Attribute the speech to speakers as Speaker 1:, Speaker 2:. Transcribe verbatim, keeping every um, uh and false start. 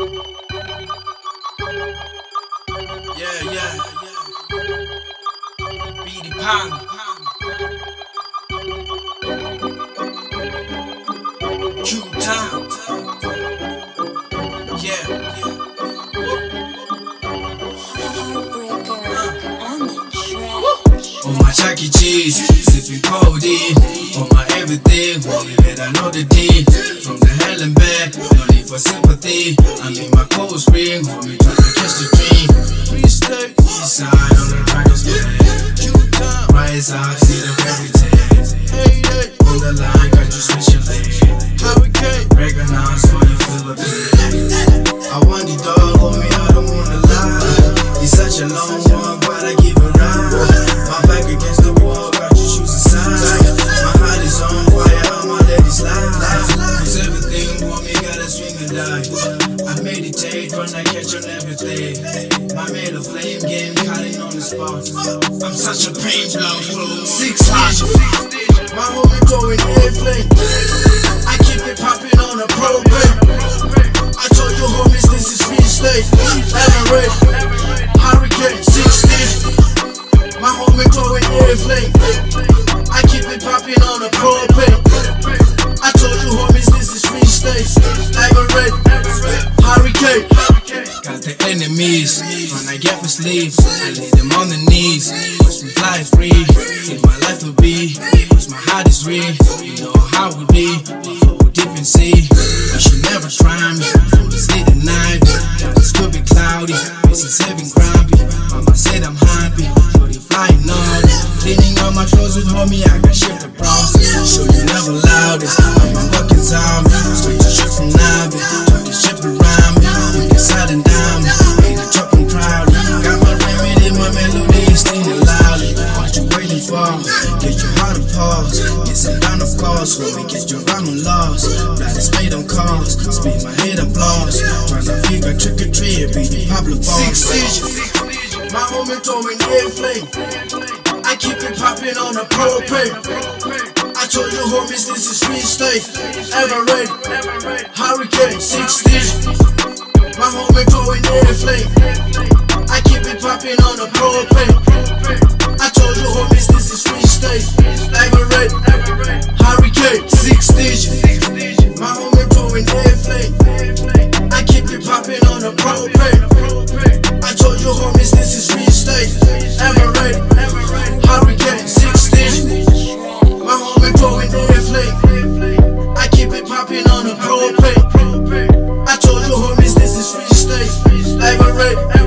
Speaker 1: Yeah, yeah. Beady Pong. Q-Time. Yeah. On my Chuck E. Cheese, sipping codeine. On my everything, holy that I know the D. From the hell and back, no need for sympathy. I'm in my cold spring, homie, trying to catch the dream. Free state, east side on the trackers, man. Rise up, see the everything. On the line, got you switch your lane. Recognize for you feel a bit. I want the dog, homie, I don't wanna lie. He's such a long one, but I give a ride. My back against the wall, got your shoes aside. My heart is on fire, I'ma let it slide. Cause everything, homie, gotta swing and die. I meditate when I catch on everything. My made a flame game, cutting on the spot. I'm such a pain blow. Six digits, my homie going airplane. I keep it popping on a propane. I told you homies this is free state. Everett, Hurricane, six digits. My homie going airplane. I keep it popping on a propane. I told you homies this is free state. Everett, Hurricane. Got the enemies when I get my sleeves. I lay them on the knees. Watch me fly free. Think my life will be. Cause my heart is real. You know how it be. My flow deep in sea. You should never try me. From the state at night. It's could be cloudy. Faces heavy grumpy. Mama said I'm happy. Shorty flying on. Cleaning all my clothes with homie. I got shit to process. Show you never loudest. I'm a fucking zombie. Straight to shit from Navi. Talking shit around me. You can side and down me. Ain't a truck and crowded. Got my remedy, my melody is singing loudly. What you waiting for? Get your heart and pause. Get some down of course. When we get your rhyme and lost. Blood is made on cars. Speed my head applause. Tryna figure trick or treat. Be the Pablo boss. Six digits. My homie throwing airplane. I keep it popping on a propane. I told you homies this is free state. Everett, Hurricane, six digits. My homie throwing airplane. I keep it popping on a propane. I told you homies this is free state. Everett, Hurricane, six digits. My homie throwing airplane. I keep it popping on a propane. I told you homies this is free state. Everett, Hurricane, six digits. My homie throwing airplane. I keep it popping on a propane. I told you homies this is free state. Everett.